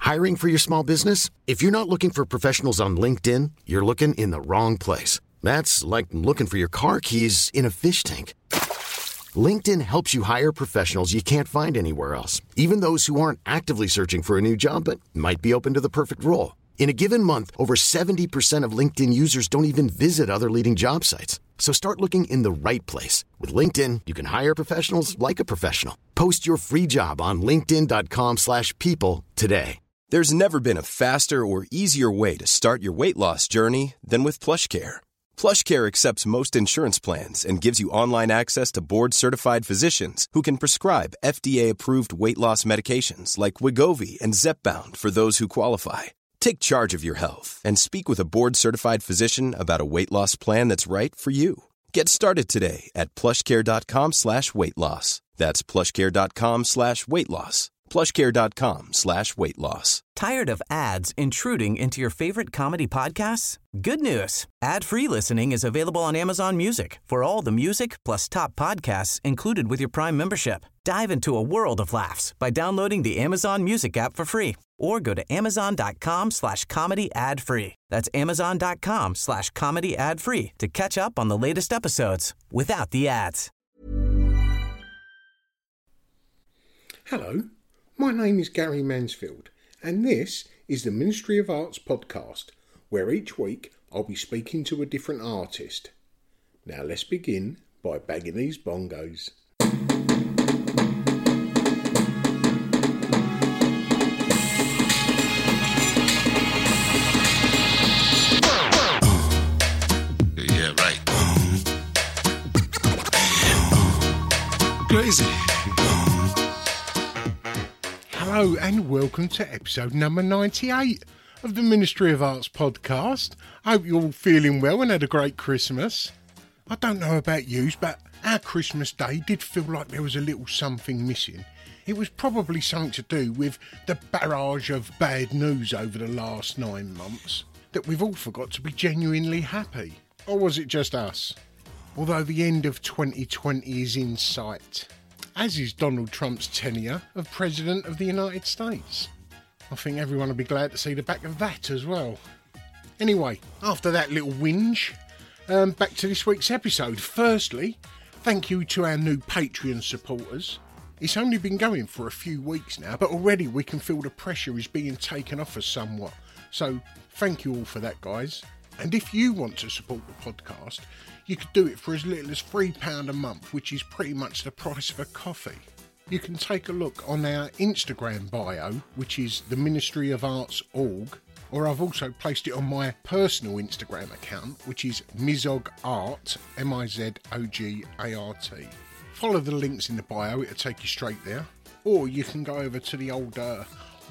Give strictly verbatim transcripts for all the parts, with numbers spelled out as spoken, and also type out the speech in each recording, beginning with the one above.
Hiring for your small business? If you're not looking for professionals on LinkedIn, you're looking in the wrong place. That's like looking for your car keys in a fish tank. LinkedIn helps you hire professionals you can't find anywhere else, even those who aren't actively searching for a new job but might be open to the perfect role. In a given month, over seventy percent of LinkedIn users don't even visit other leading job sites. So start looking in the right place. With LinkedIn, you can hire professionals like a professional. Post your free job on linkedin.com slash people today. There's never been a faster or easier way to start your weight loss journey than with PlushCare. PlushCare accepts most insurance plans and gives you online access to board-certified physicians who can prescribe F D A-approved weight loss medications like Wegovy and Zepbound for those who qualify. Take charge of your health and speak with a board-certified physician about a weight loss plan that's right for you. Get started today at plushcare.com slash weight loss. That's plushcare.com slash weight loss. plushcare.com slash weight loss. Tired of ads intruding into your favorite comedy podcasts? Good news. Ad-free listening is available on Amazon Music for all the music plus top podcasts included with your Prime membership. Dive into a world of laughs by downloading the Amazon Music app for free or go to amazon.com slash comedy ad free. That's amazon.com slash comedy ad free to catch up on the latest episodes without the ads. Hello, my name is Gary Mansfield, and this is the Ministry of Arts podcast, where each week I'll be speaking to a different artist. Now let's begin by bagging these bongos. Yeah, right. Crazy. Hello and welcome to episode number ninety-eight of the Ministry of Arts podcast. I hope you're all feeling well and had a great Christmas. I don't know about yous, but our Christmas day did feel like there was a little something missing. It was probably something to do with the barrage of bad news over the last nine months that we've all forgot to be genuinely happy. Or was it just us? Although the end of twenty twenty is in sight, as is Donald Trump's tenure of President of the United States. I think everyone will be glad to see the back of that as well. Anyway, after that little whinge, um, back to this week's episode. Firstly, thank you to our new Patreon supporters. It's only been going for a few weeks now, but already we can feel the pressure is being taken off us somewhat. So thank you all for that, guys. And if you want to support the podcast, you could do it for as little as three pounds a month, which is pretty much the price of a coffee. You can take a look on our Instagram bio, which is the Ministry of Arts org, or I've also placed it on my personal Instagram account, which is MizogArt, M I Z O G A R T. Follow the links in the bio, it'll take you straight there. Or you can go over to the old uh,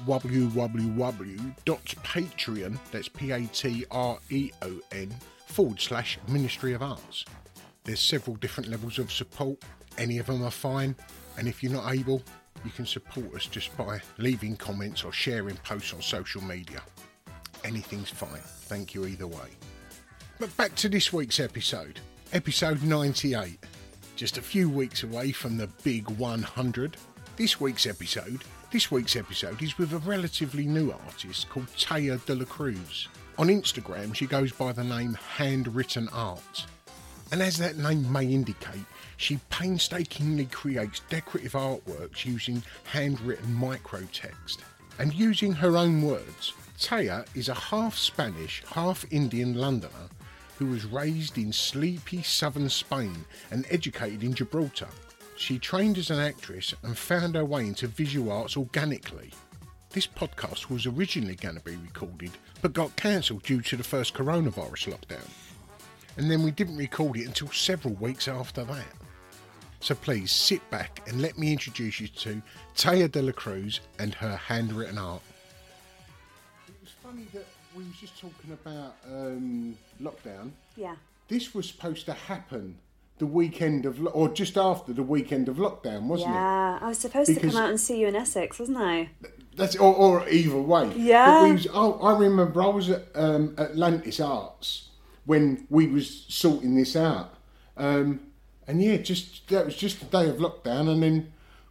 www.patreon, that's P A T R E O N, forward slash Ministry of Arts. There's several different levels of support, any of them are fine, and if you're not able, you can support us just by leaving comments or sharing posts on social media. Anything's fine, thank you either way. But back to this week's episode, episode ninety-eight, just a few weeks away from the big one hundred. This week's episode This week's episode is with a relatively new artist called Taya de la Cruz. On Instagram, she goes by the name Handwritten Art. And as that name may indicate, she painstakingly creates decorative artworks using handwritten microtext. And using her own words, Taya is a half Spanish, half Indian Londoner who was raised in sleepy southern Spain and educated in Gibraltar. She trained as an actress and found her way into visual arts organically. This podcast was originally going to be recorded, but got cancelled due to the first coronavirus lockdown. And then we didn't record it until several weeks after that. So please sit back and let me introduce you to Taya de la Cruz and her handwritten art. It was funny that we were just talking about um, lockdown. Yeah. This was supposed to happen the weekend of, lo- or just after the weekend of lockdown, wasn't yeah, it? I was supposed Because to come out and see you in Essex, wasn't I? That's or, or either way. Yeah. But we was, oh, I remember I was at um, Atlantis Arts when we was sorting this out, um, and yeah, just that was just the day of lockdown, and then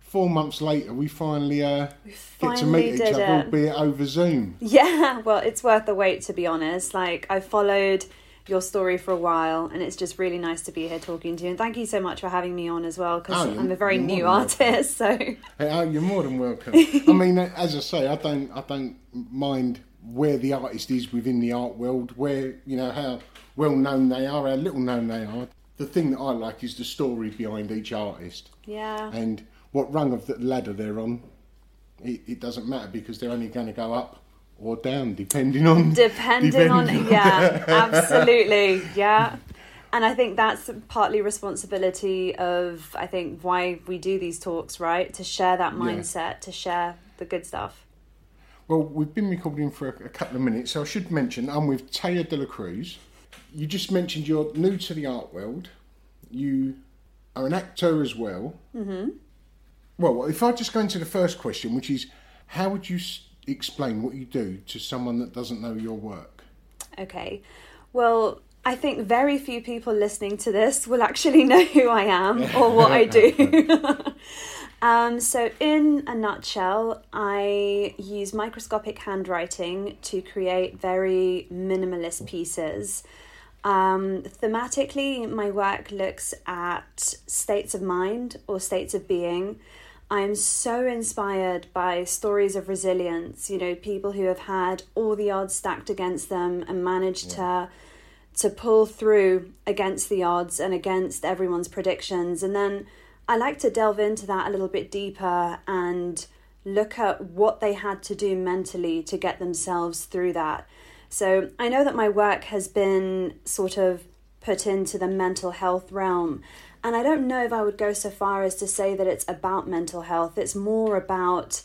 four months later, we finally, uh, we finally get to meet each other, it. albeit over Zoom. Yeah, well, it's worth the wait, to be honest. Like, I followed your story for a while, and it's just really nice to be here talking to you. And thank you so much for having me on as well, because oh, I'm a very new artist. So, hey, oh, you're more than welcome. I mean, as I say, I don't, I don't mind where the artist is within the art world, where, you know, how well known they are, how little known they are. The thing that I like is the story behind each artist. Yeah. And what rung of the ladder they're on, it, it doesn't matter, because they're only going to go up or down, depending on... Depending, depending on, on... Yeah, absolutely, yeah. And I think that's partly responsibility of, I think, why we do these talks, right? To share that mindset, yeah. to share the good stuff. Well, we've been recording for a, a couple of minutes, so I should mention, I'm with Taya de la Cruz. You just mentioned you're new to the art world. You are an actor as well. Mm-hmm. Well, if I just go into the first question, which is, how would you explain what you do to someone that doesn't know your work? Okay. Well, I think very few people listening to this will actually know who I am or what I do. um, so in a nutshell, I use microscopic handwriting to create very minimalist pieces. Um, thematically, my work looks at states of mind or states of being. I'm so inspired by stories of resilience, you know, people who have had all the odds stacked against them and managed yeah. to to pull through against the odds and against everyone's predictions. And then I like to delve into that a little bit deeper and look at what they had to do mentally to get themselves through that. So I know that my work has been sort of put into the mental health realm. And I don't know if I would go so far as to say that it's about mental health. It's more about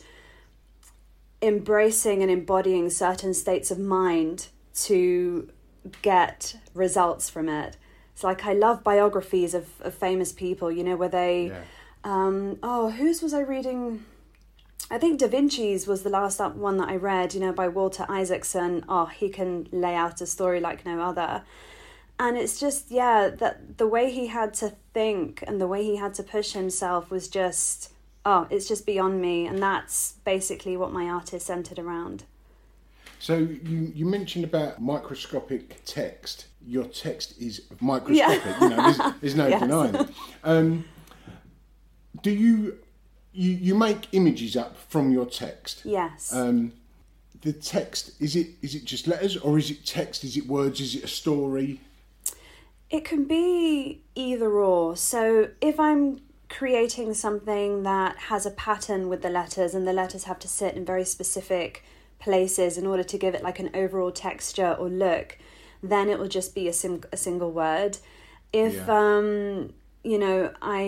embracing and embodying certain states of mind to get results from it. It's like, I love biographies of, of famous people, you know, where they... Yeah. Um, oh, whose was I reading? I think Da Vinci's was the last one that I read, you know, by Walter Isaacson. Oh, he can lay out a story like no other. And it's just, yeah, that the way he had to think and the way he had to push himself was just, oh, it's just beyond me. And that's basically what my art is centered around. So you, you mentioned about microscopic text. Your text is microscopic, yeah. you know, there's, there's no yes. denying it. Um, do you, you, you make images up from your text? Yes. Um, the text, is it is it just letters, or is it text, is it words, is it a story? It can be either or. So if I'm creating something that has a pattern with the letters and the letters have to sit in very specific places in order to give it like an overall texture or look, then it will just be a, sim- a single word. If, yeah. um, you know,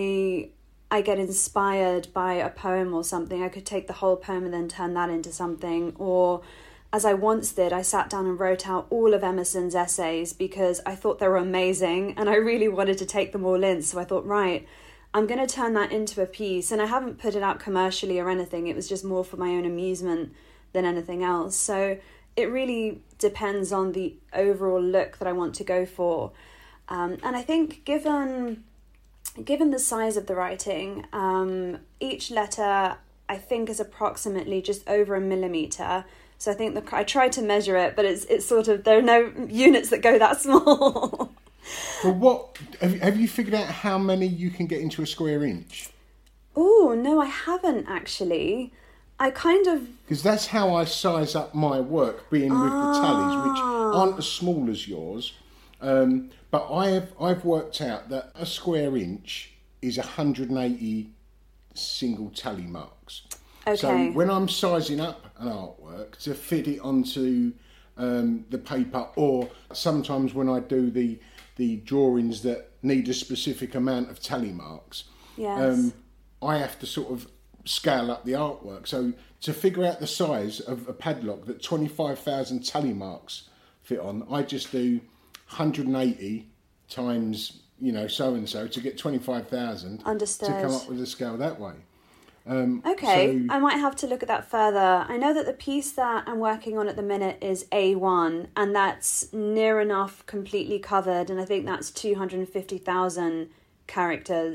I I get inspired by a poem or something, I could take the whole poem and then turn that into something. Or as I once did, I sat down and wrote out all of Emerson's essays because I thought they were amazing and I really wanted to take them all in. So I thought, right, I'm going to turn that into a piece. And I haven't put it out commercially or anything. It was just more for my own amusement than anything else. So it really depends on the overall look that I want to go for. Um, and I think given given the size of the writing, um, each letter I think is approximately just over a millimetre. So I think the, I tried to measure it, but it's it's sort of, there are no units that go that small. Well, what have you, have you figured out how many you can get into a square inch? Oh, no, I haven't actually. I kind of... Because that's how I size up my work, being with ah. the tallies, which aren't as small as yours. Um, but I've I've worked out that a square inch is one hundred eighty single tally marks. Okay. So when I'm sizing up an artwork to fit it onto um, the paper, or sometimes when I do the the drawings that need a specific amount of tally marks, yes. um, I have to sort of scale up the artwork. So to figure out the size of a padlock that twenty-five thousand tally marks fit on, I just do one hundred eighty times, you know, so and so to get twenty-five thousand. Understood. To come up with a scale that way. Um, okay, so... I might have to look at that further. I know that the piece that I'm working on at the minute is A one, and that's near enough completely covered, and I think that's two hundred fifty thousand characters.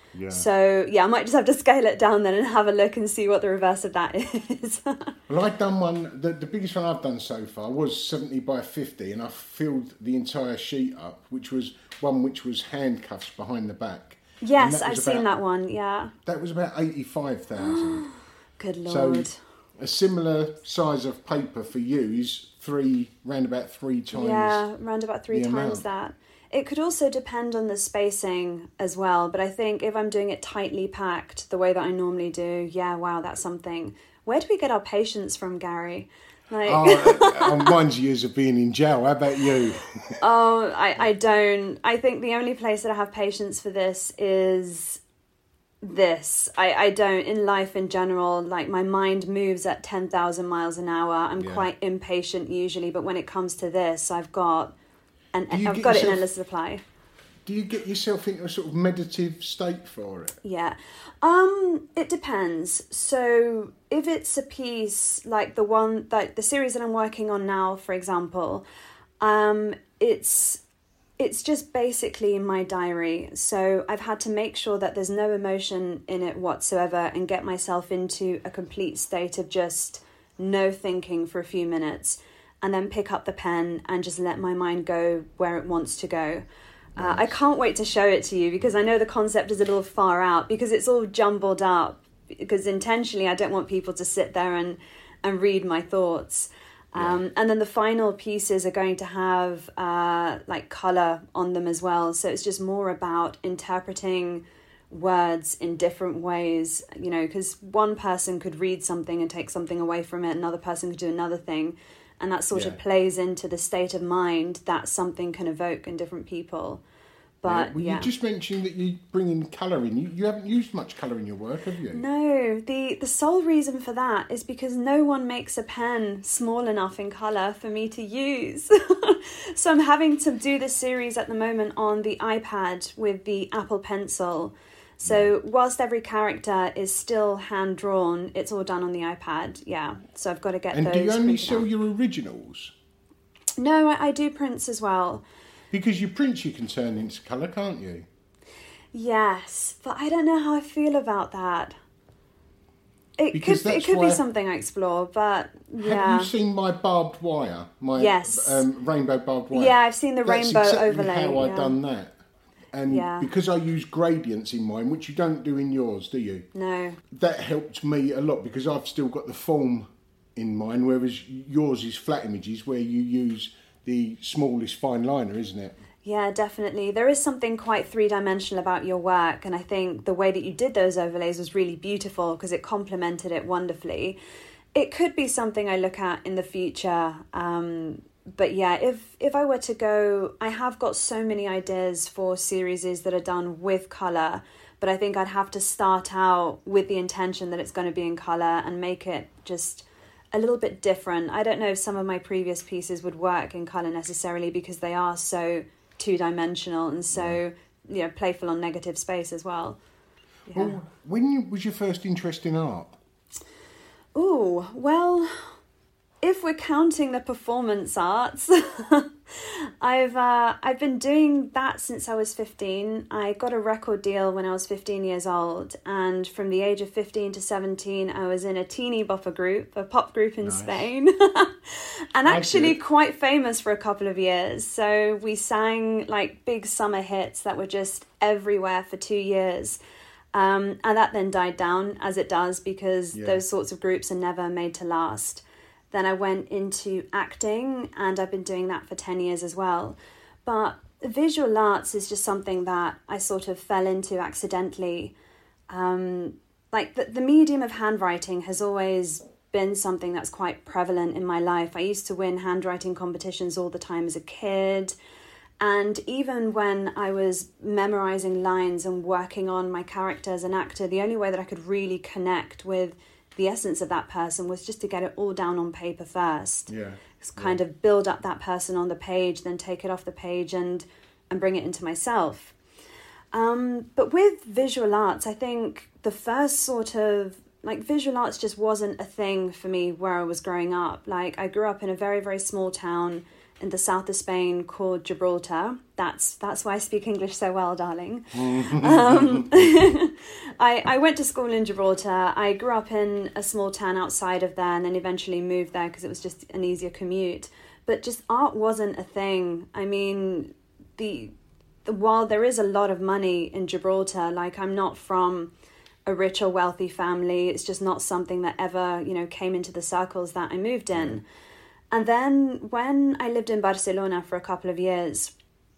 Yeah. So, yeah, I might just have to scale it down then and have a look and see what the reverse of that is. Well, I've done one, the, the biggest one I've done so far was seventy by fifty, and I filled the entire sheet up, which was one which was handcuffs behind the back. Yes, I've about, seen that one, yeah. That was about eighty-five thousand. Good Lord. So a similar size of paper for you is three, round about three times. Yeah, round about three times amount. that. It could also depend on the spacing as well, but I think if I'm doing it tightly packed the way that I normally do, yeah, wow, that's something. Where do we get our patience from, Gary? Like... oh, mine's years of being in jail. How about you? oh, I, I don't. I think the only place that I have patience for this is this. I, I don't. In life in general, like my mind moves at ten thousand miles an hour. I'm yeah. quite impatient usually, but when it comes to this, I've got... And I've got yourself, it in endless supply. Do you get yourself into a sort of meditative state for it? Yeah. Um, it depends. So if it's a piece like the one, like the series that I'm working on now, for example, um, it's it's just basically in my diary. So I've had to make sure that there's no emotion in it whatsoever and get myself into a complete state of just no thinking for a few minutes. And then pick up the pen and just let my mind go where it wants to go. Uh, nice. I can't wait to show it to you because I know the concept is a little far out because it's all jumbled up. Because intentionally, I don't want people to sit there and, and read my thoughts. Um, yeah. And then the final pieces are going to have uh, like colour on them as well. So it's just more about interpreting words in different ways, you know, because one person could read something and take something away from it. Another person could do another thing. And that sort yeah. of plays into the state of mind that something can evoke in different people. But yeah, well, yeah. you just mentioned that you bring in colour in. You, you haven't used much colour in your work, have you? No. The, the sole reason for that is because no one makes a pen small enough in colour for me to use. So I'm having to do this series at the moment on the iPad with the Apple Pencil. So whilst every character is still hand-drawn, it's all done on the iPad, yeah. So I've got to get and those do you only sell out. your originals? No, I, I do prints as well. Because your prints you can turn into colour, can't you? Yes, but I don't know how I feel about that. It because could it could be something I explore, but yeah. Have you seen my barbed wire? My yes. um, rainbow barbed wire? Yeah, I've seen the That's rainbow exactly overlay. That's how I've yeah. done that. And yeah. because I use gradients in mine, which you don't do in yours, do you? No. That helped me a lot because I've still got the form in mine, whereas yours is flat images where you use the smallest fine liner, isn't it? Yeah, definitely. There is something quite three-dimensional about your work, and I think the way that you did those overlays was really beautiful because it complemented it wonderfully. It could be something I look at in the future, um, but yeah, if if I were to go, I have got so many ideas for series that are done with colour, but I think I'd have to start out with the intention that it's going to be in colour and make it just a little bit different. I don't know if some of my previous pieces would work in colour necessarily because they are so two-dimensional and so, you know, playful on negative space as well. Yeah. Well, when you, was your first interest in art? Ooh, well, if we're counting the performance arts, I've uh, I've been doing that since I was fifteen. I got a record deal when I was fifteen years old, and from the age of fifteen to seventeen, I was in a teeny bopper group, a pop group in nice. Spain, and actually quite famous for a couple of years. So we sang like big summer hits that were just everywhere for two years. Um, and that then died down, as it does, because yeah. those sorts of groups are never made to last. Then I went into acting, and I've been doing that for ten years as well. But visual arts is just something that I sort of fell into accidentally. Um, like the, the medium of handwriting has always been something that's quite prevalent in my life. I used to win handwriting competitions all the time as a kid. And even when I was memorizing lines and working on my character as an actor, the only way that I could really connect with the essence of that person was just to get it all down on paper first. Yeah. Just kind yeah. of build up that person on the page, then take it off the page and, and bring it into myself. Um, but with visual arts, I think the first sort of, like visual arts just wasn't a thing for me where I was growing up. Like I grew up in a very, very small town in the south of Spain called Gibraltar. That's that's why I speak English so well, darling. um, I, I went to school in Gibraltar. I grew up in a small town outside of there and then eventually moved there because it was just an easier commute. But just art wasn't a thing. I mean, the, the while there is a lot of money in Gibraltar, like I'm not from a rich or wealthy family. It's just not something that ever, you know, came into the circles that I moved in. Mm. And then when I lived in Barcelona for a couple of years,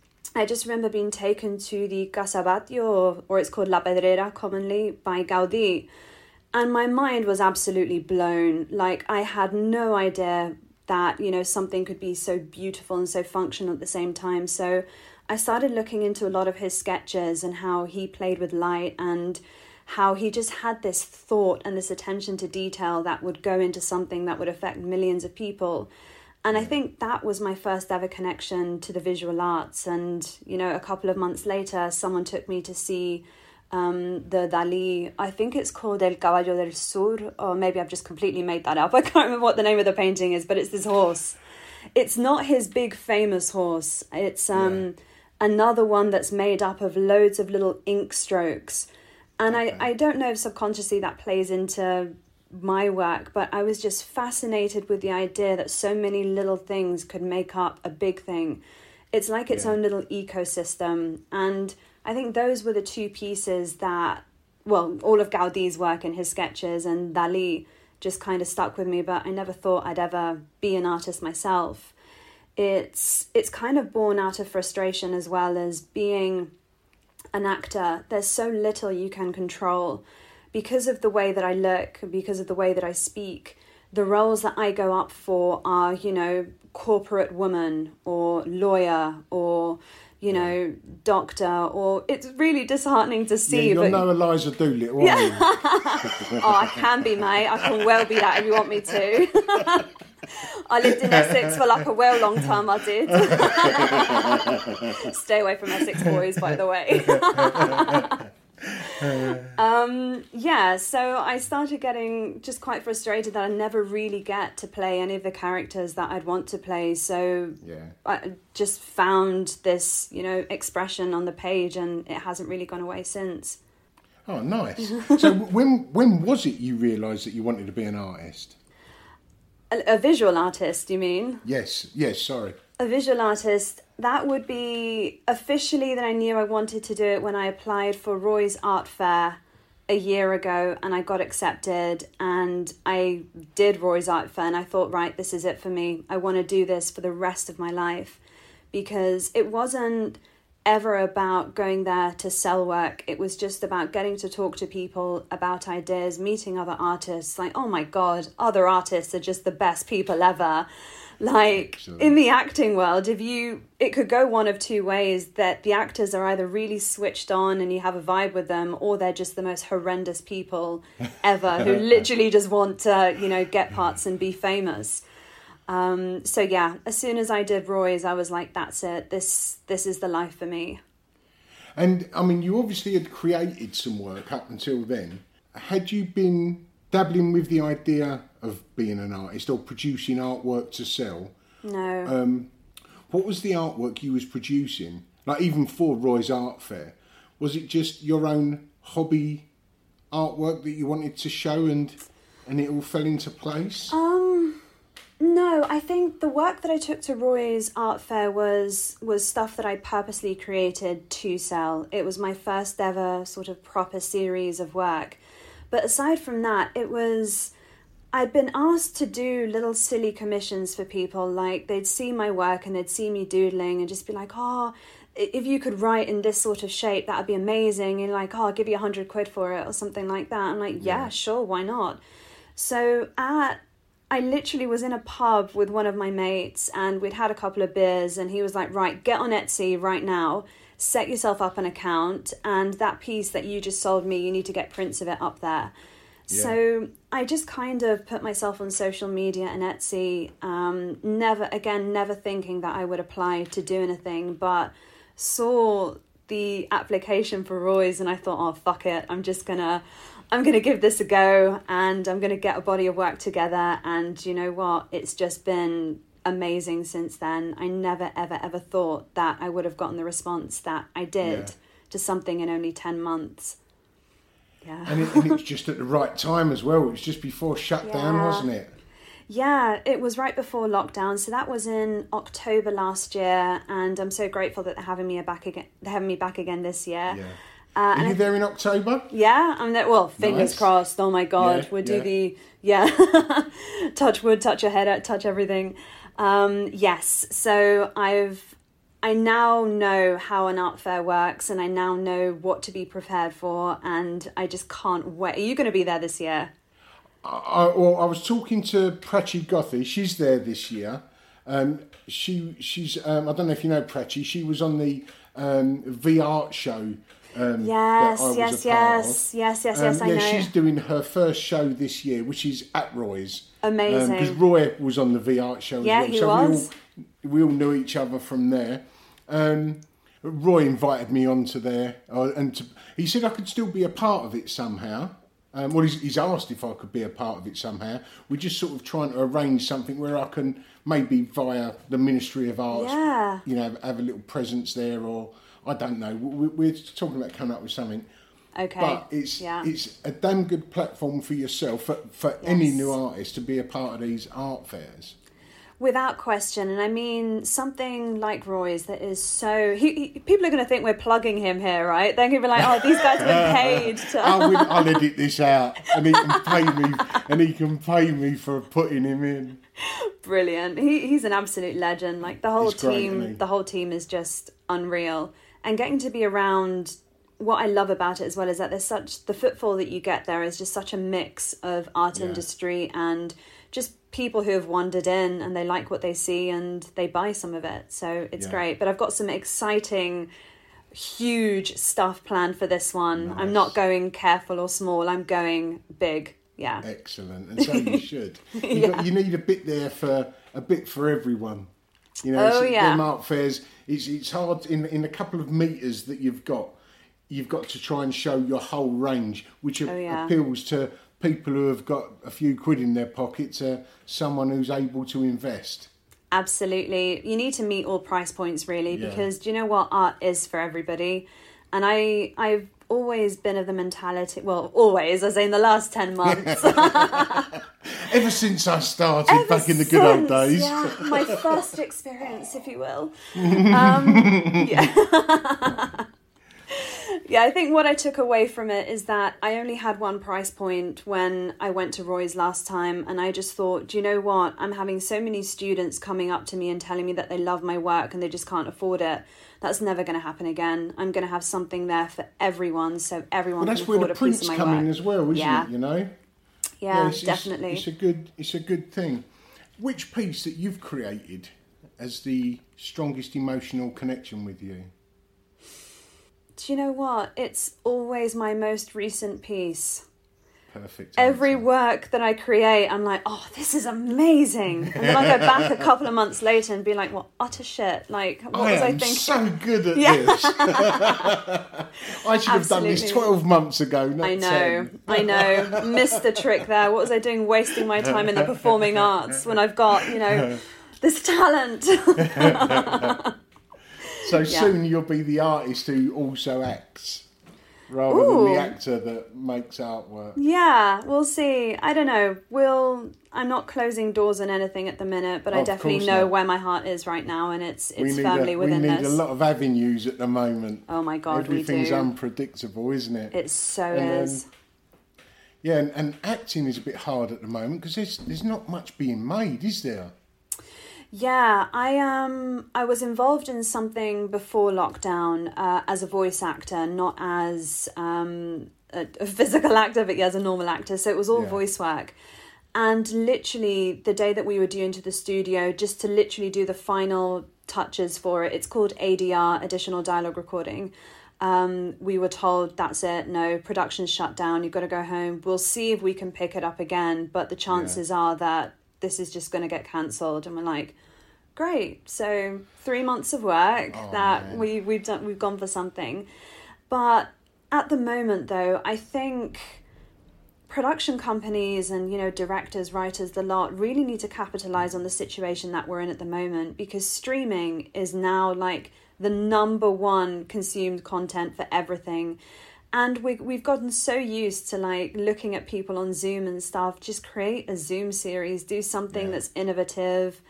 I just remember being taken to the Casa Batlló, or it's called La Pedrera commonly, by Gaudí. And my mind was absolutely blown. Like, I had no idea that, you know, something could be so beautiful and so functional at the same time. So I started looking into a lot of his sketches and how he played with light and how he just had this thought and this attention to detail that would go into something that would affect millions of people. And I think that was my first ever connection to the visual arts. And, you know, a couple of months later, someone took me to see um, the Dalí, I think it's called El Caballo del Sur, or maybe I've just completely made that up. I can't remember what the name of the painting is, but it's this horse. It's not his big famous horse. It's um, yeah. another one that's made up of loads of little ink strokes. And okay. I, I don't know if subconsciously that plays into my work, but I was just fascinated with the idea that so many little things could make up a big thing. It's like its yeah. own little ecosystem. And I think those were the two pieces that, well, all of Gaudí's work and his sketches and Dalí just kind of stuck with me, but I never thought I'd ever be an artist myself. It's it's kind of born out of frustration as well as being an actor. There's so little you can control because of the way that I look, because of the way that I speak. The roles that I go up for are, you know, corporate woman or lawyer or, you know, yeah. doctor, or it's really disheartening to see. Yeah, you're but... no Eliza Doolittle, are you? Oh, I can be, mate. I can well be that if you want me to. I lived in Essex for like a well long time, I did. Stay away from Essex boys, by the way. um, yeah, so I started getting just quite frustrated that I never really get to play any of the characters that I'd want to play. So yeah. I just found this, you know, expression on the page, and it hasn't really gone away since. Oh, nice. So when when was it you realised that you wanted to be an artist? A, a visual artist, you mean? Yes, yes, sorry. A visual artist, that would be officially that I knew I wanted to do it when I applied for Roy's Art Fair a year ago and I got accepted and I did Roy's Art Fair and I thought, right, this is it for me. I want to do this for the rest of my life, because it wasn't ever about going there to sell work. It was just about getting to talk to people about ideas, meeting other artists. Like, oh my God, other artists are just the best people ever. Like Absolutely. In the acting world, if you, it could go one of two ways, that the actors are either really switched on and you have a vibe with them, or they're just the most horrendous people ever who literally just want to, you know, get parts and be famous. Um, so yeah, as soon as I did Roy's, I was like, that's it. This, this is the life for me. And I mean, you obviously had created some work up until then. Had you been dabbling with the idea of being an artist or producing artwork to sell? No. Um, what was the artwork you was producing? Like even for Roy's Art Fair, was it just your own hobby artwork that you wanted to show and and it all fell into place? Um, no, I think the work that I took to Roy's Art Fair was was stuff that I purposely created to sell. It was my first ever sort of proper series of work. But aside from that, it was, I'd been asked to do little silly commissions for people. Like they'd see my work and they'd see me doodling and just be like, oh, if you could write in this sort of shape, that would be amazing. And like, oh, I'll give you a hundred quid for it or something like that. I'm like, yeah, yeah, sure, why not? So at, I literally was in a pub with one of my mates and we'd had a couple of beers and he was like, right, get on Etsy right now. Set yourself up an account, and that piece that you just sold me, you need to get prints of it up there. Yeah. So I just kind of put myself on social media and Etsy, um, never, again, never thinking that I would apply to do anything, but saw the application for Roy's and I thought, oh, fuck it. I'm just gonna, I'm gonna give this a go and I'm gonna get a body of work together. And you know what? It's just been amazing since then. I never, ever, ever thought that I would have gotten the response that I did Yeah. to something in only ten months. Yeah. And it, and it was just at the right time as well. It was just before shutdown, Yeah. wasn't it? Yeah, it was right before lockdown. So that was in October last year, and I'm so grateful that they're having me back again. They're having me back again this year. Yeah. Uh, Are you there in October? Yeah, I'm there. Well, fingers Nice. crossed. Oh my God, Yeah, we'll do yeah. the yeah, touch wood, touch your head, touch everything. Um, yes, so I've I now know how an art fair works, and I now know what to be prepared for, and I just can't wait. Are you going to be there this year? I, well, I was talking to Prachi Gothi. She's there this year. Um, she she's um, I don't know if you know Prachi. She was on the um, V Art show. Um, Yes, that I was yes, a part yes, of. yes, yes, Um, yes. I yeah, know. she's doing her first show this year, which is at Roy's. Amazing. Because Roy was on the V Art show Yeah, as well. he so was. We all, we all knew each other from there. Um, Roy invited me onto there, uh, and to, he said I could still be a part of it somehow. Um, well, he's, he's asked if I could be a part of it somehow. We're just sort of trying to arrange something where I can maybe via the Ministry of Arts, Yeah. you know, have, have a little presence there, or I don't know. We, we're talking about coming up with something. Okay. But it's yeah. it's a damn good platform for yourself, for, for any Yes. new artist to be a part of these art fairs. Without question. And I mean, something like Roy's that is so... He, he, people are going to think we're plugging him here, right? They're going to be like, oh, these guys have been paid to... I'll, I'll edit this out, and he can pay me, and he can pay me for putting him in. Brilliant. He He's an absolute legend. Like, the whole He's great, team, isn't he? the whole team is just unreal. And getting to be around... What I love about it as well is that there's such... The footfall that you get there is just such a mix of art Yeah. industry and just people who have wandered in and they like what they see and they buy some of it. So it's Yeah. great. But I've got some exciting, huge stuff planned for this one. Nice. I'm not going careful or small. I'm going big. Yeah. Excellent, and so you should. You, Yeah. got, you need a bit there for a bit for everyone. You know, Oh, it's, yeah. them art fairs. It's it's hard in in a couple of meters that you've got. You've got to try and show your whole range, which Oh, yeah. appeals to people who have got a few quid in their pocket, to someone who's able to invest. Absolutely. You need to meet all price points, really, Yeah. because do you know what? Art is for everybody. And I, I've always been of the mentality, well, always, as in the last ten months. Ever since I started Ever back in the good old since, days. Yeah, my first experience, if you will. Um, yeah. Yeah, I think what I took away from it is that I only had one price point when I went to Roy's last time, and I just thought, do you know what? I'm having so many students coming up to me and telling me that they love my work and they just can't afford it. That's never going to happen again. I'm going to have something there for everyone, so everyone Well, that's can where afford the a piece prints of my come work. in as well, isn't Yeah. it? You know. Yeah, it's, definitely. It's, it's a good. It's a good thing. Which piece that you've created has the strongest emotional connection with you? Do you know what? It's always my most recent piece. Perfect. Every answer. work that I create, I'm like, oh, this is amazing. And then I go back a couple of months later and be like, what utter shit. Like, what I was I am thinking? so good at Yeah. this. I should have done this Absolutely. twelve months ago. Not I know, ten. I know. Missed the trick there. What was I doing wasting my time in the performing arts when I've got, you know, this talent? So soon you'll be the artist who also acts, rather Ooh. than the actor that makes artwork. Yeah, we'll see. I don't know. We'll. I'm not closing doors on anything at the minute, but I Of definitely course know not. where my heart is right now, and it's We it's need, firmly a, we within need this. a lot of avenues at the moment. Oh my God, we Everything's do. unpredictable, isn't it? It so And, is. um, Yeah, and, and acting is a bit hard at the moment because there's there's not much being made, is there? Yeah, I um I was involved in something before lockdown uh, as a voice actor, not as um a, a physical actor, but yeah, as a normal actor. So it was all Yeah. voice work. And literally the day that we were due into the studio, just to literally do the final touches for it, it's called A D R, Additional Dialogue Recording. Um, we were told, that's it, no, production's shut down, you've got to go home. We'll see if we can pick it up again, but the chances are that this is just going to get cancelled. And we're like, great. So three months of work Oh, that man. we, we've done, we've gone for something. But at the moment, though, I think production companies and, you know, directors, writers, the lot really need to capitalize on the situation that we're in at the moment, because streaming is now like the number one consumed content for everything. And we, we've gotten so used to like looking at people on Zoom and stuff. Just create a Zoom series, do something yeah. that's innovative.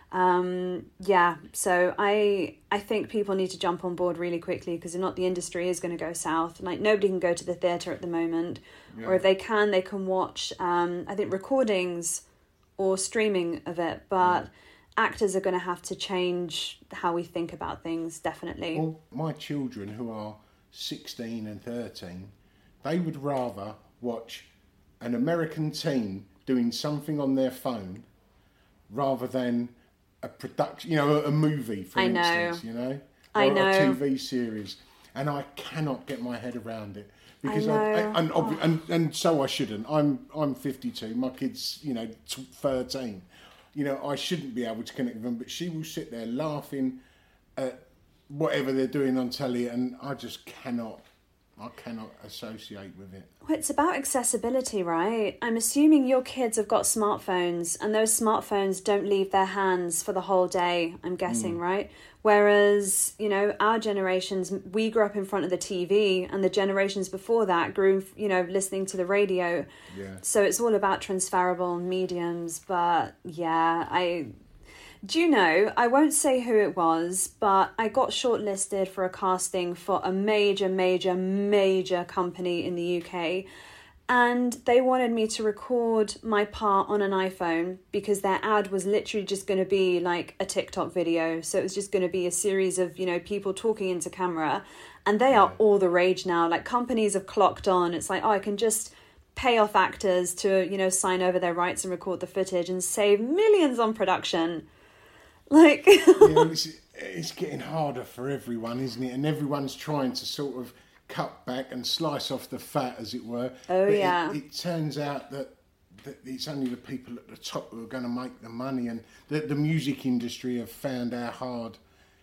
Um, yeah, so I I think people need to jump on board really quickly, because if not, the industry is going to go south. Like nobody can go to the theatre at the moment, yeah. or if they can, they can watch, um, I think, recordings or streaming of it. But yeah. actors are going to have to change how we think about things, definitely. Well, my children who are sixteen and thirteen, they would rather watch an American teen doing something on their phone rather than a production, you know, a, a movie, for I instance, know. you know, or I know. a T V series, and I cannot get my head around it because I I, know. I and, oh. obvi- and and so I shouldn't. I'm I'm fifty-two. My kid's, you know, thirteen. You know, I shouldn't be able to connect with them, but she will sit there laughing at whatever they're doing on telly, and I just cannot, I cannot associate with it. Well, it's about accessibility, right? I'm assuming your kids have got smartphones, and those smartphones don't leave their hands for the whole day, I'm guessing, mm. right? Whereas, you know, our generations, we grew up in front of the T V, and the generations before that grew, you know, listening to the radio. Yeah. So it's all about transferable mediums. But yeah, I... Do you know, I won't say who it was, but I got shortlisted for a casting for a major, major, major company in the U K. And they wanted me to record my part on an iPhone, because their ad was literally just going to be like a TikTok video. So it was just going to be a series of, you know, people talking into camera. And they are all the rage now. Like, companies have clocked on. It's like, oh, I can just pay off actors to, you know, sign over their rights and record the footage and save millions on production. Like, yeah, it's, it's getting harder for everyone, isn't it? And everyone's trying to sort of cut back and slice off the fat, as it were. Oh, but yeah. It, it turns out that, that it's only the people at the top who are going to make the money, and the, the music industry have found how hard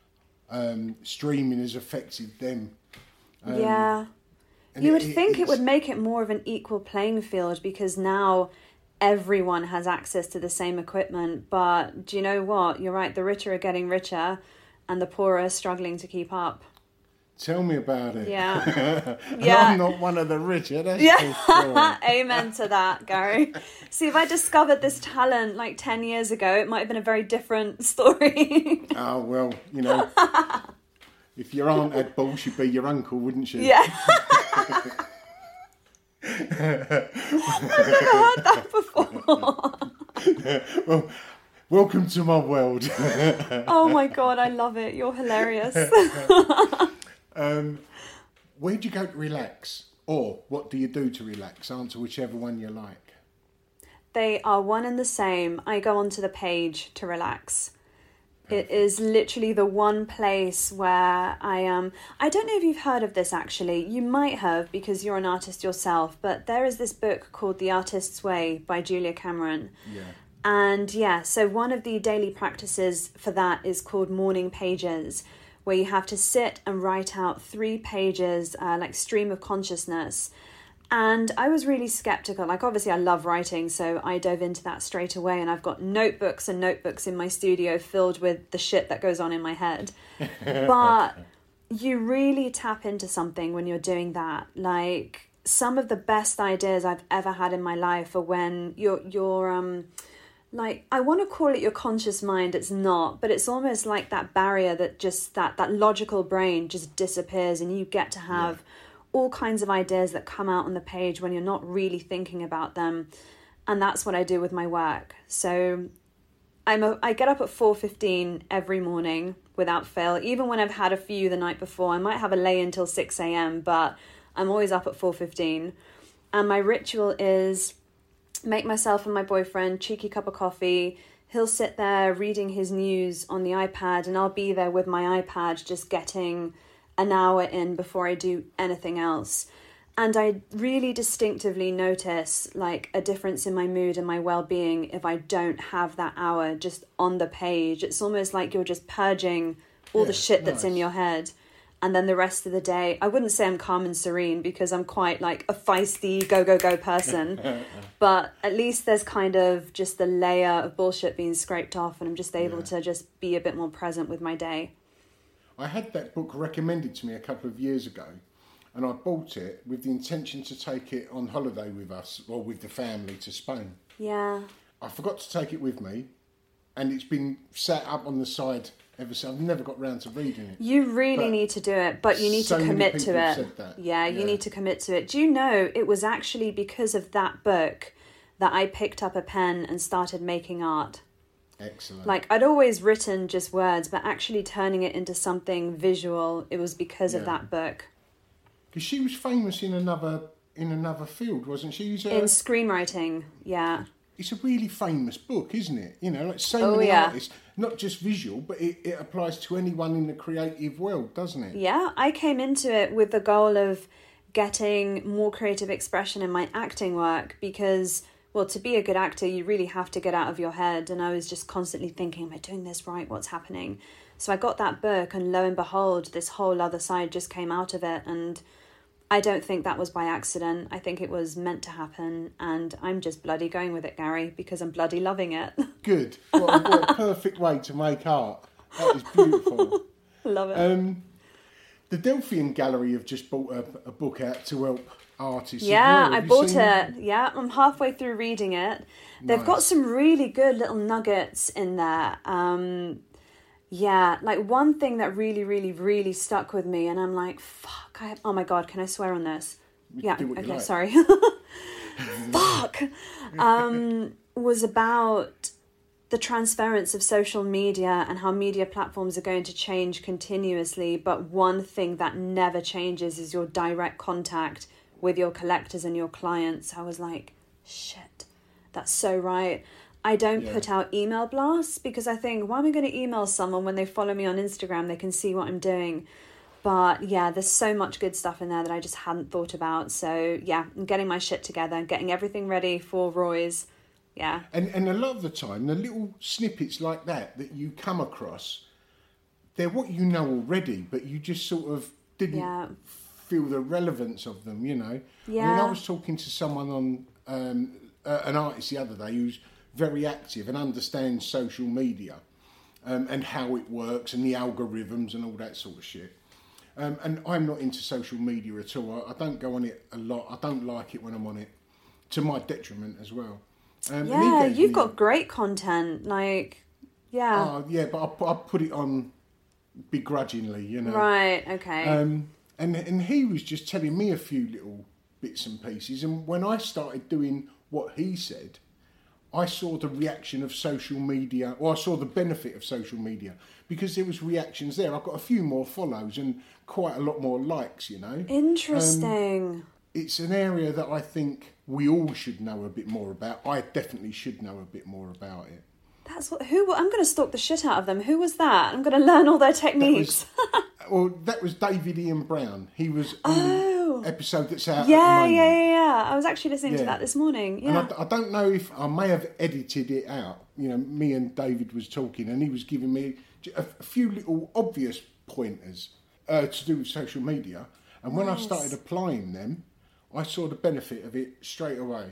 um, streaming has affected them. Um, yeah. You would it, think it would make it more of an equal playing field, because now everyone has access to the same equipment. But do you know what? You're right. The richer are getting richer, and the poorer are struggling to keep up. Tell me about it. Yeah. yeah. I'm not one of the richer. That's yeah. Amen to that, Gary. See, if I discovered this talent like ten years ago, it might have been a very different story. Oh, well, you know, if your aunt had balls, she'd be your uncle, wouldn't she? Yeah. I've never heard that before. Well, welcome to my world. Oh my God, I love it. You're hilarious. um, where do you go to relax? Or what do you do to relax? Answer whichever one you like. They are one and the same. I go onto the page to relax. It is literally the one place where I am. Um, I don't know if you've heard of this, actually. You might have, because you're an artist yourself. But there is this book called The Artist's Way by Julia Cameron. Yeah. And yeah, so one of the daily practices for that is called morning pages, where you have to sit and write out three pages, uh, like stream of consciousness. And I was really skeptical. Like, obviously, I love writing, so I dove into that straight away. And I've got notebooks and notebooks in my studio filled with the shit that goes on in my head. But you really tap into something when you're doing that. Like, some of the best ideas I've ever had in my life are when you're, you're um, like, I want to call it your conscious mind. It's not, but it's almost like that barrier that just, that, that logical brain just disappears, and you get to have... Yeah. all kinds of ideas that come out on the page when you're not really thinking about them. And that's what I do with my work. So I'm a, I get up at four fifteen every morning without fail. Even when I've had a few the night before, I might have a lay until six a.m., but I'm always up at four fifteen. And my ritual is make myself and my boyfriend cheeky cup of coffee. He'll sit there reading his news on the iPad, and I'll be there with my iPad just getting an hour in before I do anything else. And I really distinctively notice like a difference in my mood and my well-being if I don't have that hour just on the page. It's almost like you're just purging all yeah, the shit that's nice. in your head. And then the rest of the day, I wouldn't say I'm calm and serene because I'm quite like a feisty go, go, go person. But at least there's kind of just the layer of bullshit being scraped off and I'm just able yeah. to just be a bit more present with my day. I had that book recommended to me a couple of years ago and I bought it with the intention to take it on holiday with us or with the family to Spain. Yeah. I forgot to take it with me and it's been sat up on the side ever since. I've never got round to reading it. You really but need to do it, but you need so to commit to it. Said that. Yeah, you yeah. need to commit to it. Do you know, it was actually because of that book that I picked up a pen and started making art. Excellent. Like, I'd always written just words, but actually turning it into something visual, it was because yeah. of that book. Because she was famous in another in another field, wasn't she? A, in screenwriting, yeah. It's a really famous book, isn't it? You know, like so oh, many yeah. artists, not just visual, but it, it applies to anyone in the creative world, doesn't it? Yeah, I came into it with the goal of getting more creative expression in my acting work because, well, to be a good actor, you really have to get out of your head. And I was just constantly thinking, am I doing this right? What's happening? So I got that book and lo and behold, this whole other side just came out of it. And I don't think that was by accident. I think it was meant to happen. And I'm just bloody going with it, Gary, because I'm bloody loving it. Good. What a, what a perfect way to make art. That is beautiful. Love it. Um, the Delphian Gallery have just bought a, a book out to help artists. Yeah, well. I bought it. it. Yeah, I'm halfway through reading it. They've nice. got some really good little nuggets in there. Um, yeah, like one thing that really, really, really stuck with me, and I'm like, fuck. I, oh my God, can I swear on this? Yeah, okay, like. sorry. Fuck. Um, was about the transference of social media and how media platforms are going to change continuously. But one thing that never changes is your direct contact with your collectors and your clients. I was like, shit, that's so right. I don't yeah. put out email blasts because I think, why am I going to email someone when they follow me on Instagram? They can see what I'm doing. But yeah, there's so much good stuff in there that I just hadn't thought about. So yeah, I'm getting my shit together, getting everything ready for Roy's. Yeah. And and a lot of the time, the little snippets like that that you come across, they're what you know already, but you just sort of didn't yeah. feel the relevance of them, you know. Yeah. I mean, I was talking to someone on, um, uh, an artist the other day who's very active and understands social media um, and how it works and the algorithms and all that sort of shit. Um, and I'm not into social media at all. I, I don't go on it a lot. I don't like it when I'm on it, to my detriment as well. Um, yeah, you've me, got great content. Like, yeah. Uh, yeah, but I, I put it on begrudgingly, you know. Right, okay. Um, and, and he was just telling me a few little bits and pieces. And when I started doing what he said, I saw the reaction of social media, or I saw the benefit of social media, because there was reactions there. I've got a few more follows and quite a lot more likes, you know. Interesting. Um, it's an area that I think we all should know a bit more about. I definitely should know a bit more about it. That's what. Who? I'm going to stalk the shit out of them. Who was that? I'm going to learn all their techniques. That was, well, that was David Ian Brown. He was on oh. the episode that's out. Yeah, at the moment. yeah, yeah, yeah. I was actually listening yeah. to that this morning. Yeah. And I, I don't know if I may have edited it out. You know, me and David was talking, and he was giving me a, a few little obvious pointers uh, to do with social media. And when nice. I started applying them, I saw the benefit of it straight away.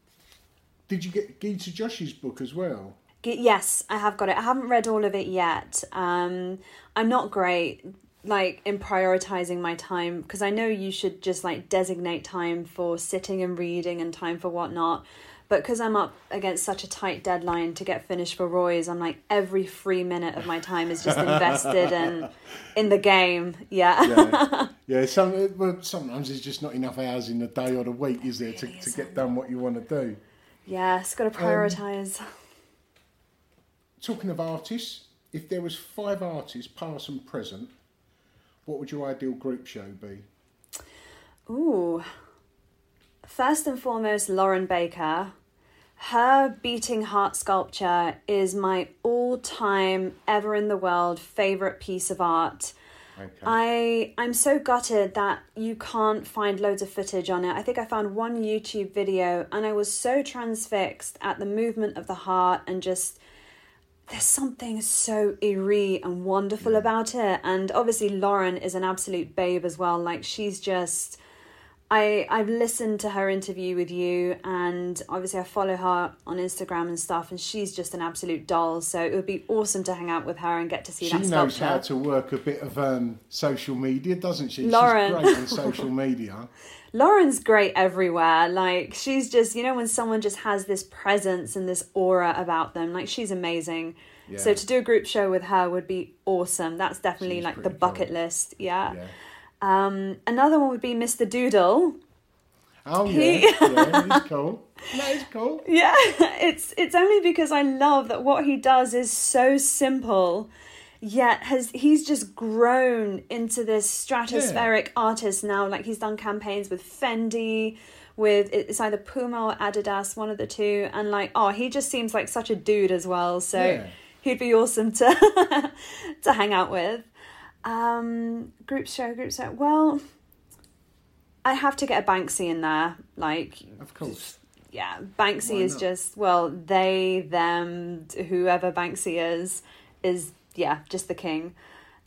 Did you get Geeta Josh's book as well? Yes, I have got it. I haven't read all of it yet. Um, I'm not great, like, in prioritising my time, because I know you should just, like, designate time for sitting and reading and time for whatnot. But because I'm up against such a tight deadline to get finished for Roy's, I'm like, every free minute of my time is just invested in in the game. Yeah. yeah. Yeah. Some, well, sometimes there's just not enough hours in the day or the week, is there, to, to get done what you want to do. Yeah, it's got to prioritise. Um, talking of artists, if there was five artists, past and present, what would your ideal group show be? Ooh. First and foremost, Lauren Baker. Her Beating Heart sculpture is my all-time, ever in the world favourite piece of art. Okay. I, I'm so gutted that you can't find loads of footage on it. I think I found one YouTube video and I was so transfixed at the movement of the heart and just there's something so eerie and wonderful yeah. about it. And obviously Lauren is an absolute babe as well. Like, she's just... I, I've listened to her interview with you, and obviously I follow her on Instagram and stuff, and she's just an absolute doll. So it would be awesome to hang out with her and get to see she that sculpture. She knows how to work a bit of um, social media, doesn't she? Lauren. She's great on social media. Lauren's great everywhere. Like, she's just, you know, when someone just has this presence and this aura about them, like, she's amazing. Yeah. So to do a group show with her would be awesome. That's definitely she's like the bucket cool. list. Yeah. yeah. Um, another one would be Mister Doodle. Oh he... yeah, yeah, he's cool. That is cool. Yeah, it's it's only because I love that what he does is so simple, yet has he's just grown into this stratospheric yeah. artist now. Like, he's done campaigns with Fendi, with it's either Puma or Adidas, one of the two, and like, oh, he just seems like such a dude as well. So yeah. he'd be awesome to to hang out with. Um, group show, group show. Well, I have to get a Banksy in there. Like, of course. Yeah, Banksy is just, well, they, them, whoever Banksy is, is, yeah, just the king.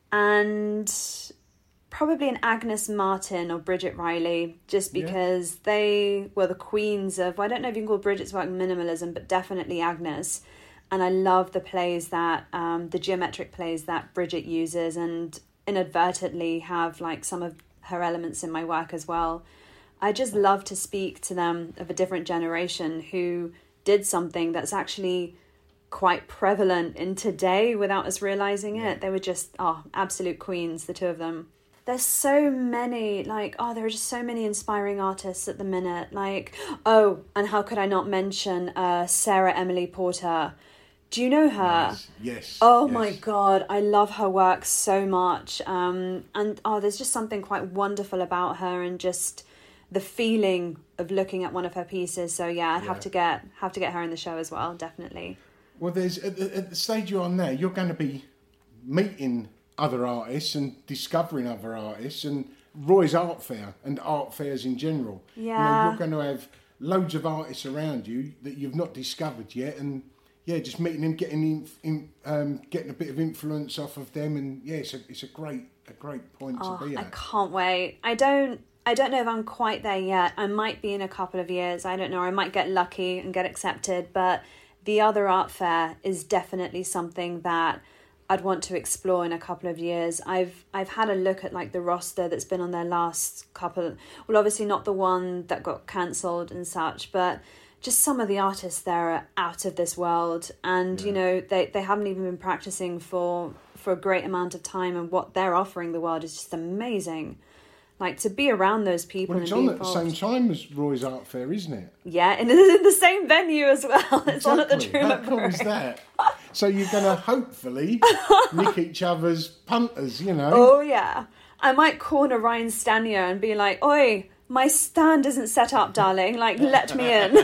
And probably an Agnes Martin or Bridget Riley, just because yeah. they were the queens of, well, I don't know if you can call Bridget's work minimalism, but definitely Agnes. And I love the plays that, um, the geometric plays that Bridget uses, and inadvertently have like some of her elements in my work as well. I just love to speak to them of a different generation who did something that's actually quite prevalent in today without us realizing it. Yeah. They were just, oh, absolute queens, the two of them. There's so many, like, oh, there are just so many inspiring artists at the minute. Like, oh, and how could I not mention uh, Sarah Emily Porter? Do you know her? Yes. yes oh yes. my God, I love her work so much. Um, and oh, there's just something quite wonderful about her, and just the feeling of looking at one of her pieces. So yeah, I'd yeah. have to get have to get her in the show as well, definitely. Well, there's at the, at the stage you're on there, you're going to be meeting other artists and discovering other artists, and Roy's Art Fair and art fairs in general. Yeah, you know, you're going to have loads of artists around you that you've not discovered yet, and yeah, just meeting them, getting in, in, um, getting a bit of influence off of them, and yeah, it's a, it's a great a great point oh, to be at. I can't wait. I don't I don't know if I'm quite there yet. I might be in a couple of years. I don't know. I might get lucky and get accepted, but the other art fair is definitely something that I'd want to explore in a couple of years. I've I've had a look at like the roster that's been on their last couple. Well, obviously not the one that got cancelled and such, but just some of the artists there are out of this world, and yeah. you know they, they haven't even been practicing for for a great amount of time, and what they're offering the world is just amazing. Like, to be around those people. Well, it's and on be at the same time as Roy's Art Fair, isn't it? Yeah, and it's in the same venue as well. It's exactly. on at the Truma. How cool is that? So you're going to hopefully nick each other's punters, you know. Oh yeah, I might corner Ryan Stanier and be like, "Oi, my stand isn't set up, darling. Like, let me in."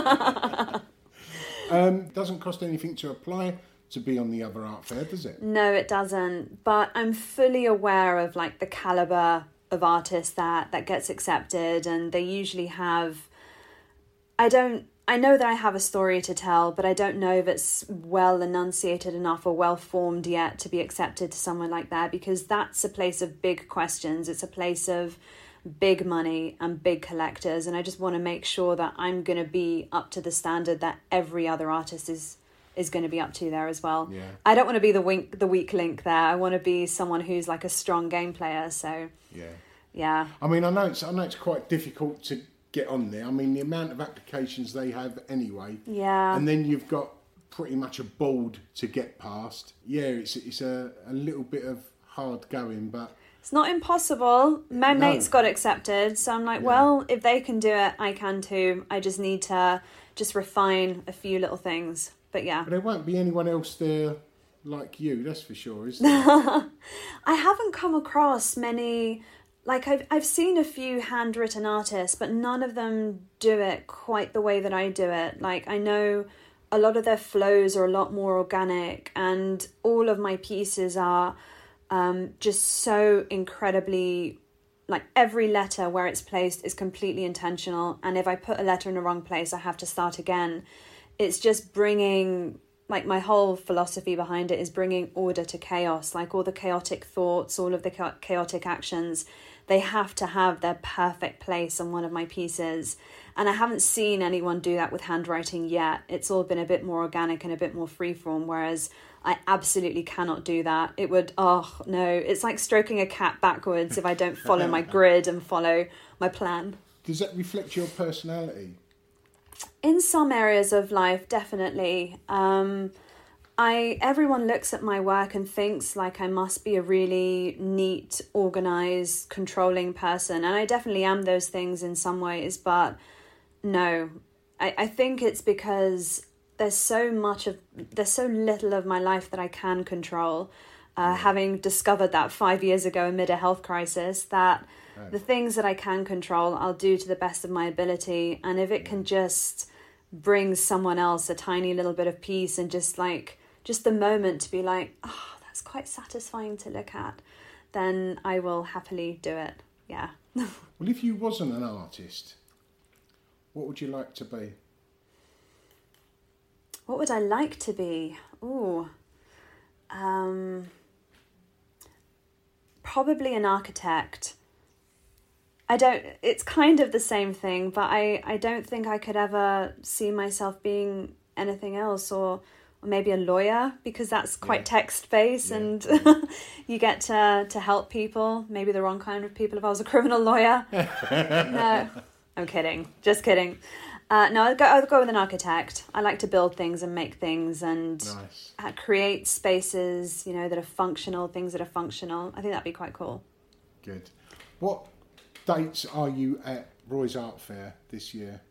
um, doesn't cost anything to apply to be on the other art fair, does it? No, it doesn't. But I'm fully aware of like the caliber of artists that that gets accepted, and they usually have. I don't. I know that I have a story to tell, but I don't know if it's well enunciated enough or well formed yet to be accepted to somewhere like that, because that's a place of big questions. It's a place of big money and big collectors, and I just want to make sure that I'm going to be up to the standard that every other artist is is going to be up to there as well. Yeah. I don't want to be the wink, the weak link there. I want to be someone who's like a strong game player. So yeah, yeah. I mean, I know it's I know it's quite difficult to get on there. I mean, the amount of applications they have anyway. Yeah. And then you've got pretty much a board to get past. Yeah, it's it's a, a little bit of hard going, but it's not impossible. My no. mates got accepted, so I'm like, yeah. well, if they can do it, I can too. I just need to just refine a few little things. But yeah. But there won't be anyone else there like you, that's for sure, is there? I haven't come across many. Like, I've I've seen a few handwritten artists, but none of them do it quite the way that I do it. Like, I know a lot of their flows are a lot more organic, and all of my pieces are um, just so incredibly, like, every letter where it's placed is completely intentional. And if I put a letter in the wrong place, I have to start again. It's just bringing, like my whole philosophy behind it is bringing order to chaos. Like all the chaotic thoughts, all of the cha- chaotic actions, they have to have their perfect place on one of my pieces. And I haven't seen anyone do that with handwriting yet. It's all been a bit more organic and a bit more freeform, whereas I absolutely cannot do that. It would, oh no, it's like stroking a cat backwards if I don't follow my grid and follow my plan. Does that reflect your personality? In some areas of life, definitely. Um, I everyone looks at my work and thinks like I must be a really neat, organised, controlling person. And I definitely am those things in some ways, but no. I, I think it's because there's so much of, there's so little of my life that I can control. Uh, having discovered that five years ago amid a health crisis, that right. the things that I can control, I'll do to the best of my ability. And if it can just bring someone else a tiny little bit of peace and just like, just the moment to be like, oh, that's quite satisfying to look at, then I will happily do it. Yeah. Well, if you wasn't an artist, what would you like to be? What would I like to be? Ooh. Um, probably an architect. I don't, it's kind of the same thing, but I, I don't think I could ever see myself being anything else, or, or maybe a lawyer, because that's quite yeah. text-based yeah. and you get to, to help people, maybe the wrong kind of people if I was a criminal lawyer. No, I'm kidding. Just kidding. Uh, no, I'd go, I'd go with an architect. I like to build things and make things and nice. uh, create spaces, you know, that are functional, things that are functional. I think that'd be quite cool. Good. What dates are you at Roy's Art Fair this year?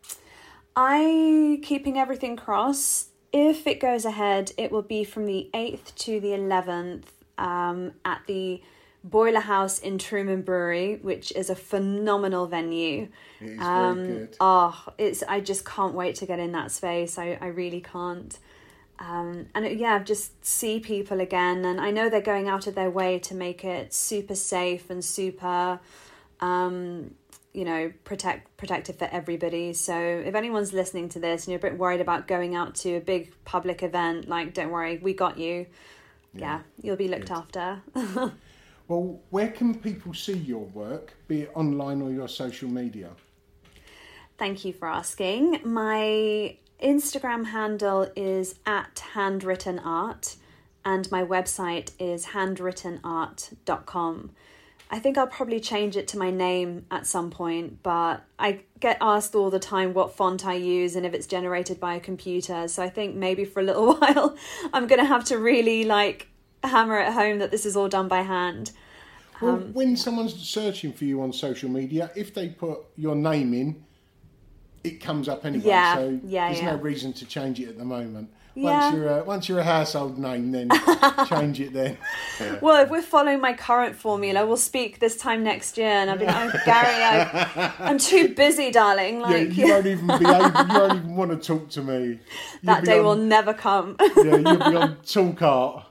I keeping everything crossed. If it goes ahead, it will be from the eighth to the eleventh um, at the Boiler House in Truman Brewery, which is a phenomenal venue. It is um, very good. Oh, it's I just can't wait to get in that space. I, I really can't. Um, and it, yeah, just see people again. And I know they're going out of their way to make it super safe and super, um, you know, protect protective for everybody. So if anyone's listening to this and you're a bit worried about going out to a big public event, like, don't worry, we got you. Yeah, yeah you'll be looked good. after. Well, where can people see your work, be it online or your social media? Thank you for asking. My Instagram handle is at handwritten art and my website is handwritten art dot com. I think I'll probably change it to my name at some point, but I get asked all the time what font I use and if it's generated by a computer. So I think maybe for a little while I'm going to have to really like hammer it home that this is all done by hand. Well, um, when someone's searching for you on social media, if they put your name in, it comes up anyway. Yeah, so yeah, there's yeah. no reason to change it at the moment. Yeah. Once you're a, once you're a household name, then change it then. Yeah. Well, if we're following my current formula, we'll speak this time next year, and I'll be like, oh, Gary, I, I'm too busy, darling. Like, yeah, you yeah. won't even be able, you won't even want to talk to me. You'll that day on, will never come. Yeah, you'll be on Talk Art.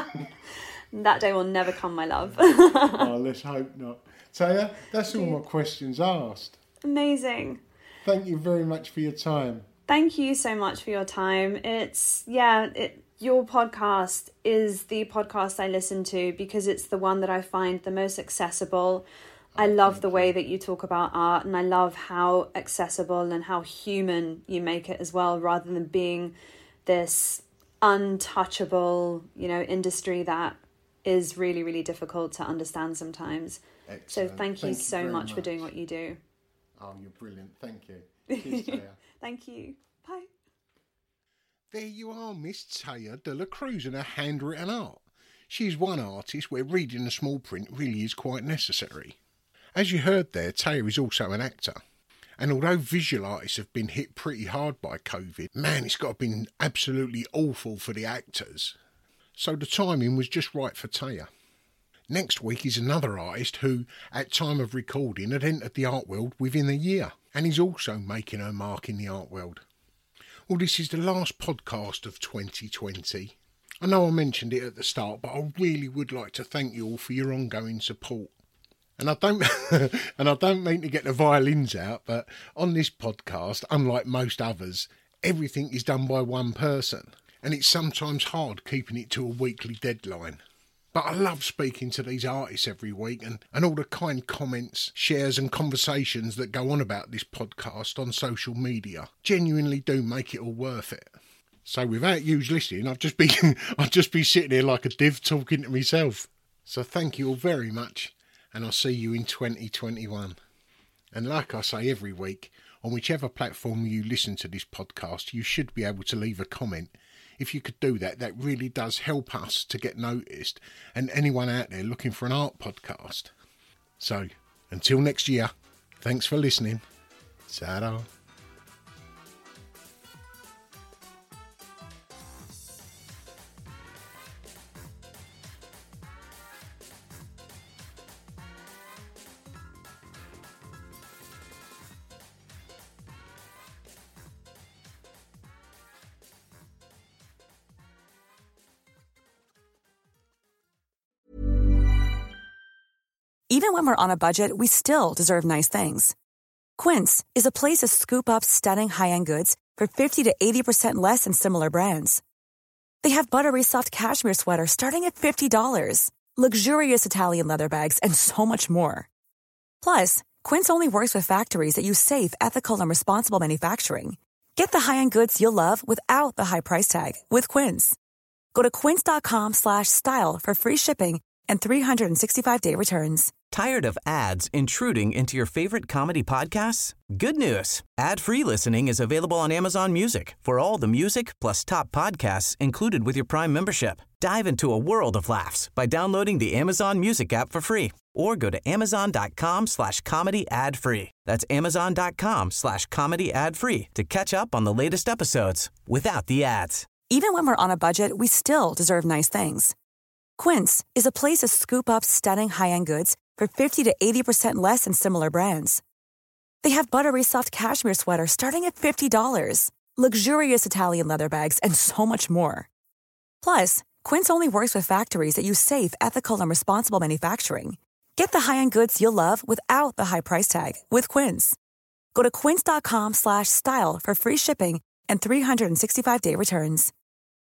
That day will never come, my love. Oh, let's hope not. Taya, that's all my questions asked. Amazing. Thank you very much for your time. Thank you so much for your time. It's, yeah, it, your podcast is the podcast I listen to because it's the one that I find the most accessible. I love the way that you talk about art, and I love how accessible and how human you make it as well, rather than being this untouchable, you know, industry that is really, really difficult to understand sometimes. Excellent. So thank you thank so you much, much for doing what you do. Oh, you're brilliant. Thank you. Cheers, Taya. Thank you. Bye. There you are, Miss Taya de la Cruz and her handwritten art. She's one artist where reading the small print really is quite necessary. As you heard there, Taya is also an actor. And although visual artists have been hit pretty hard by COVID, man, it's got to have been absolutely awful for the actors. So the timing was just right for Taya. Next week is another artist who, at time of recording, had entered the art world within a year, and is also making her mark in the art world. Well, this is the last podcast of twenty twenty. I know I mentioned it at the start, but I really would like to thank you all for your ongoing support. And I don't, and I don't mean to get the violins out, but on this podcast, unlike most others, everything is done by one person. and it's sometimes hard keeping it to a weekly deadline. But I love speaking to these artists every week, and, and all the kind comments, shares and conversations that go on about this podcast on social media genuinely do make it all worth it. So without you listening, I'd just be I'd just be sitting here like a div talking to myself. So thank you all very much, and I'll see you in twenty twenty-one. And like I say every week, on whichever platform you listen to this podcast, you should be able to leave a comment. If you could do that, that really does help us to get noticed, and anyone out there looking for an art podcast. So, until next year, thanks for listening. Ta-da. Even when we're on a budget, we still deserve nice things. Quince is a place to scoop up stunning high-end goods for fifty to eighty percent less than similar brands. They have buttery soft cashmere sweaters starting at fifty dollars, luxurious Italian leather bags, and so much more. Plus, Quince only works with factories that use safe, ethical, and responsible manufacturing. Get the high-end goods you'll love without the high price tag with Quince. Go to quince.com slash style for free shipping and three sixty-five day returns. Tired of ads intruding into your favorite comedy podcasts? Good news. Ad-free listening is available on Amazon Music for all the music plus top podcasts included with your Prime membership. Dive into a world of laughs by downloading the Amazon Music app for free or go to amazon.com slash comedy ad free. That's amazon.com slash comedy ad free to catch up on the latest episodes without the ads. Even when we're on a budget, we still deserve nice things. Quince is a place to scoop up stunning high-end goods for fifty to eighty percent less than similar brands. They have buttery soft cashmere sweaters starting at fifty dollars, luxurious Italian leather bags, and so much more. Plus, Quince only works with factories that use safe, ethical, and responsible manufacturing. Get the high-end goods you'll love without the high price tag with Quince. Go to quince.com slash style for free shipping and three sixty-five day returns.